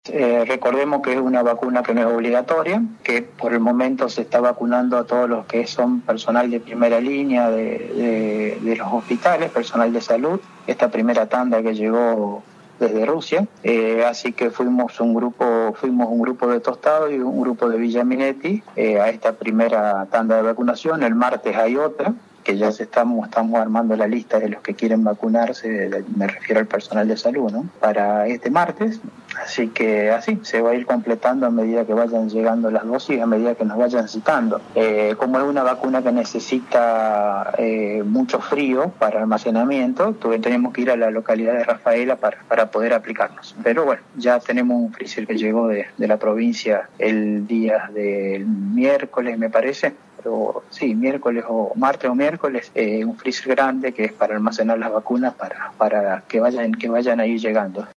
Recordemos que es una vacuna que no es obligatoria, que por el momento se está vacunando a todos los que son personal de primera línea de los hospitales, personal de salud, esta primera tanda que llegó desde Rusia, así que fuimos un grupo de Tostado y un grupo de Villaminetti a esta primera tanda de vacunación. El martes hay otra, que ya estamos armando la lista de los que quieren vacunarse, me refiero al personal de salud, ¿no? Para este martes, así que así se va a ir completando a medida que vayan llegando las dosis, a medida que nos vayan citando. Como es una vacuna que necesita mucho frío para almacenamiento, tenemos que ir a la localidad de Rafaela para poder aplicarnos. Pero bueno, ya tenemos un freezer que llegó de la provincia el día del miércoles, me parece. Pero sí, miércoles o martes o miércoles, un freezer grande que es para almacenar las vacunas para que vayan a ir llegando.